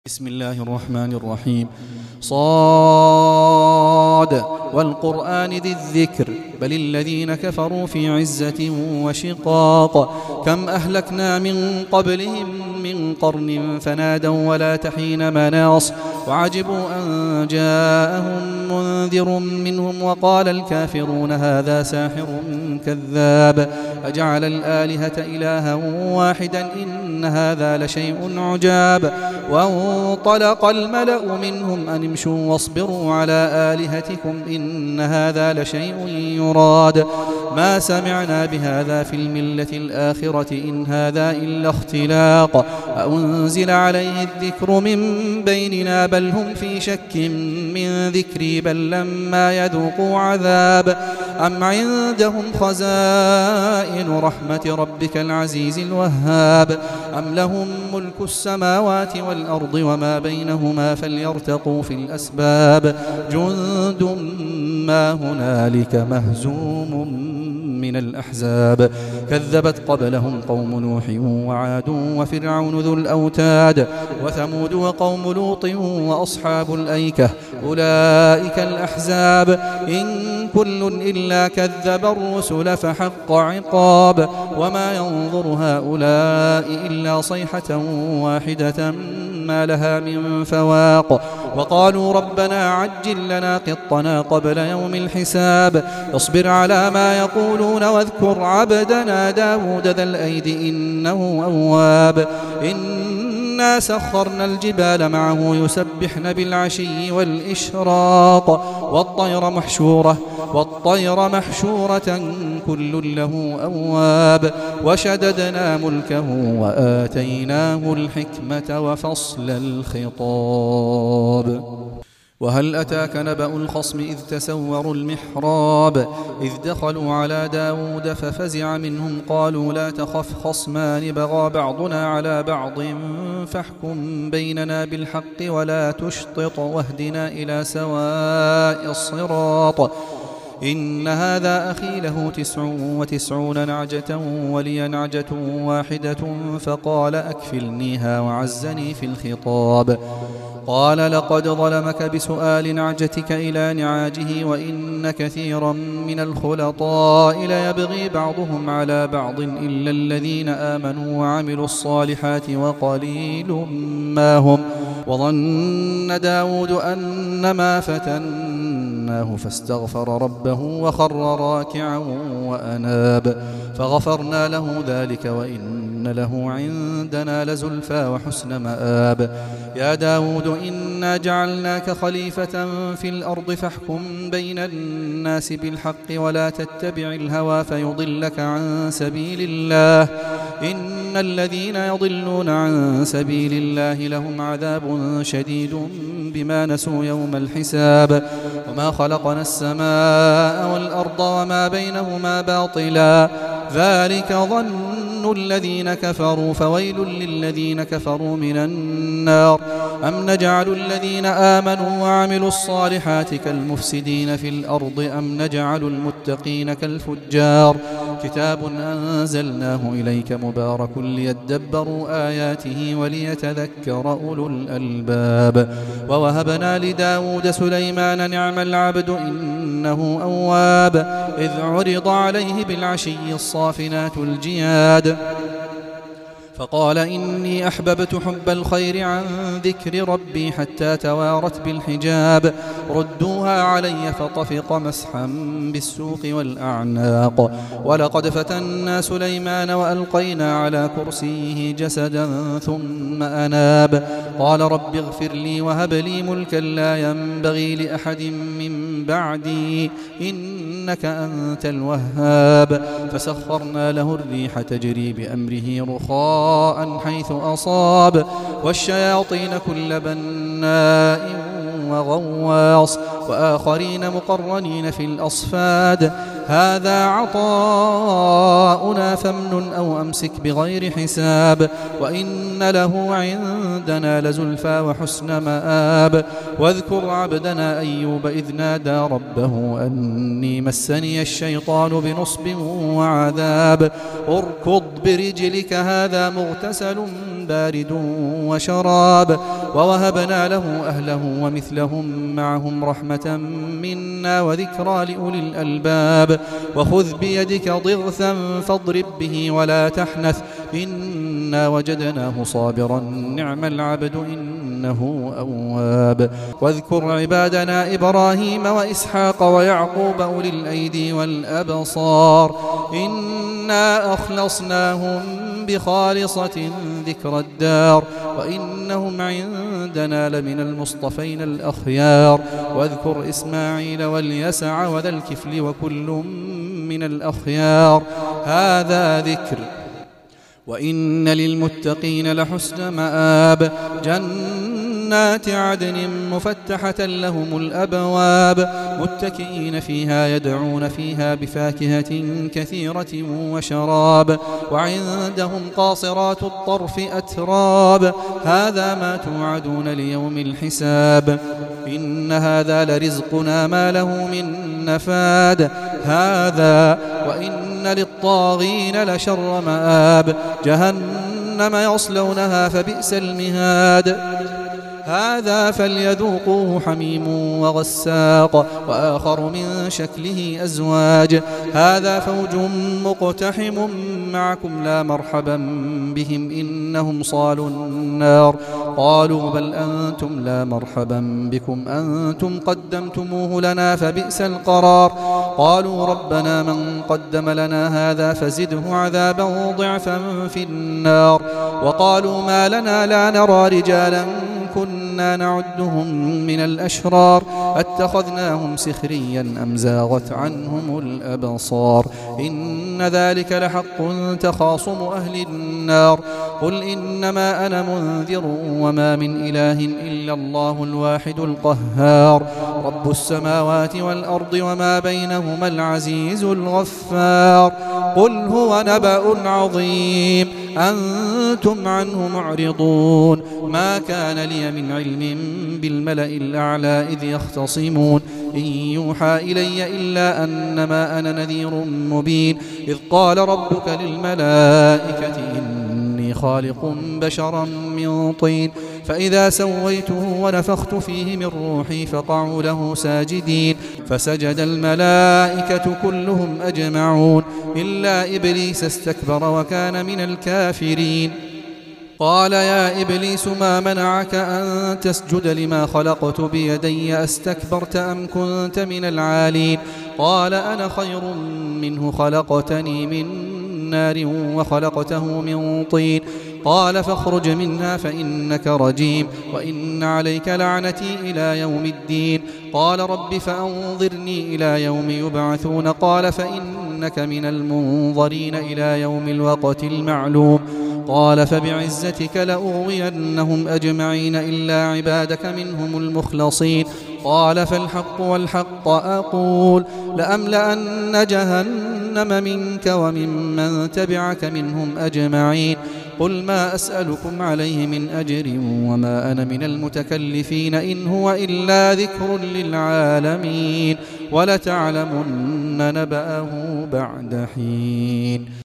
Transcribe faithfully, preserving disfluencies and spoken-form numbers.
بسم الله الرحمن الرحيم. صاد والقرآن ذي الذكر بل الذين كفروا في عزة وشقاق. كم أهلكنا من قبلهم من قرن فنادوا ولا تحين مناص وعجبوا أن جاءهم منذر منهم وقال الكافرون هذا ساحر كذاب أجعل الآلهة إلها واحدا إن هذا لشيء عجاب. وانطلق الملأ منهم أن امشوا واصبروا على آلهتكم إن هذا لشيء يراد ما سمعنا بهذا في الملة الآخرة إن هذا إلا اختلاق أنزل عليه الذكر من بيننا بل هم في شك من ذكري بل لما يذوقوا عذاب أم عندهم خزائن رحمة ربك العزيز الوهاب أم لهم ملك السماوات والأرض وما بينهما فليرتقوا في الأسباب جند ما هنالك مهزوم من الأحزاب كذبت قبلهم قوم نوح وعاد وفرعون ذو الأوتاد وثمود وقوم لوط وأصحاب الأيكة أولئك الأحزاب إن كل إلا كذب الرسل فحق عقاب وما ينظر هؤلاء إلا صيحة واحدة ما لها من فواق وقالوا ربنا عجل لنا قطنا قبل يوم الحساب اصبر على ما يقولون واذكر عبدنا داود ذا الأيد إنه أواب إنا سخرنا الجبال معه يسبحن بالعشي والإشراق والطير محشورة والطير محشورة كل له أواب وشددنا ملكه وآتيناه الحكمة وفصل الخطاب. وهل أتاك نبأ الخصم إذ تسوروا المحراب إذ دخلوا على داود ففزع منهم قالوا لا تخف خصمان بغى بعضنا على بعض فاحكم بيننا بالحق ولا تشطط واهدنا إلى سواء الصراط إن هذا أخي له تسع وتسعون نعجة ولي نعجة واحدة فقال أكفلنيها وعزني في الخطاب قال لقد ظلمك بسؤال نعجتك إلى نعاجه وإن كثيرا من الخلطاء ليبغي بعضهم على بعض إلا الذين آمنوا وعملوا الصالحات وقليل ما هم وظن داود أنما فتناه فاستغفر ربه وخر راكعا وأناب فغفرنا له ذلك وإن له عندنا لزلفى وحسن مآب. يا داود إنا جعلناك خليفة في الأرض فاحكم بين الناس بالحق ولا تتبع الهوى فيضلك عن سبيل الله إن الذين يضلون عن سبيل الله لهم عذاب شديد بما نسوا يوم الحساب وما خلقنا السماء والأرض وما بينهما باطلا ذلك ظن الذين كفروا فويل للذين كفروا من النار أم نجعل الذين آمنوا وعملوا الصالحات كالمفسدين في الأرض أم نجعل المتقين كالفجار كتاب أنزلناه إليك مبارك ليدبروا آياته وليتذكر أولو الألباب. ووهبنا لداود سليمان نعم العبد إنه أواب إذ عرض عليه بالعشي الصافنات الجياد فقال إني أحببت حب الخير عن ذكر ربي حتى توارت بالحجاب ردوها علي فطفق مسحا بالسوق والأعناق ولقد فتنا سليمان وألقينا على كرسيه جسدا ثم أناب قال رب اغفر لي وهب لي ملكا لا ينبغي لأحد من بعدي إنك أنت الوهاب فسخرنا له الريح تجري بأمره رخاء حيث أصاب والشياطين كل بناء وغواص وآخرين مقرنين في الأصفاد هذا عطاؤنا فامنن أو أمسك بغير حساب وإن له عندنا لزلفى وحسن مآب واذكر عبدنا أيوب إذ نادى ربه أني مسني الشيطان بنصب وعذاب اركض برجلك هذا مغتسل بارد وشراب ووهبنا له أهله ومثلهم معهم رحمة منا وذكرى لأولي الألباب وخذ بيدك ضغثا فاضرب به ولا تحنث إنا وجدناه صابرا نعم العبد إنه أواب واذكر عبادنا إبراهيم وإسحاق ويعقوب أولي الأيدي والأبصار إنا أخلصناهم بخالصة ذكر الدار وإنهم عندنا لمن المصطفين الأخيار واذكر إسماعيل واليسع وذا الكفل وكل من الأخيار هذا ذكر وإن للمتقين لحسن مآب جنات عدن مفتحة لهم الأبواب متكئين فيها يدعون فيها بفاكهة كثيرة وشراب وعندهم قاصرات الطرف أتراب هذا ما توعدون ليوم الحساب إن هذا لرزقنا ما له من نفاد هذا وإن للطاغين لشر مآب جهنم يصلونها فبئس المهاد هذا فليذوقوه حميم وغساق وآخر من شكله أزواج هذا فوج مقتحم معكم لا مرحبا بهم إنهم صالوا النار قالوا بل أنتم لا مرحبا بكم أنتم قدمتموه لنا فبئس القرار قالوا ربنا من قدم لنا هذا فزده عذابا ضعفا في النار وقالوا ما لنا لا نرى رجالا كنا نعدهم من الأشرار اتخذناهم سخريا أم زاغت عنهم الأبصار إن ذلك لحق تخاصم أهل النار قل إنما أنا منذر وما من إله إلا الله الواحد القهار رب السماوات والأرض وما بينهما العزيز الغفار قل هو نبأ عظيم أنتم عنه معرضون ما كان لي من علم بالملأ الأعلى إذ يختصمون إن يوحى إلي إلا أنما أنا نذير مبين إذ قال ربك للملائكة إني خالق بشرا من طين فإذا سويته ونفخت فيه من روحي فقعوا له ساجدين فسجد الملائكة كلهم أجمعون إلا إبليس استكبر وكان من الكافرين قال يا إبليس ما منعك أن تسجد لما خلقت بيدي أستكبرت أم كنت من العالين قال أنا خير منه خلقتني من نار وخلقته من طين قال فاخرج منها فإنك رجيم وإن عليك لعنتي إلى يوم الدين قال رب فأنظرني إلى يوم يبعثون قال فإنك من المنظرين إلى يوم الوقت المعلوم قال فبعزتك لأغوينهم أجمعين إلا عبادك منهم المخلصين قال فالحق والحق أقول لأملأن جهنم منك وممن تبعك منهم أجمعين قل ما أسألكم عليه من أجر وما أنا من المتكلفين إن هو إلا ذكر للعالمين ولتعلمن نبأه بعد حين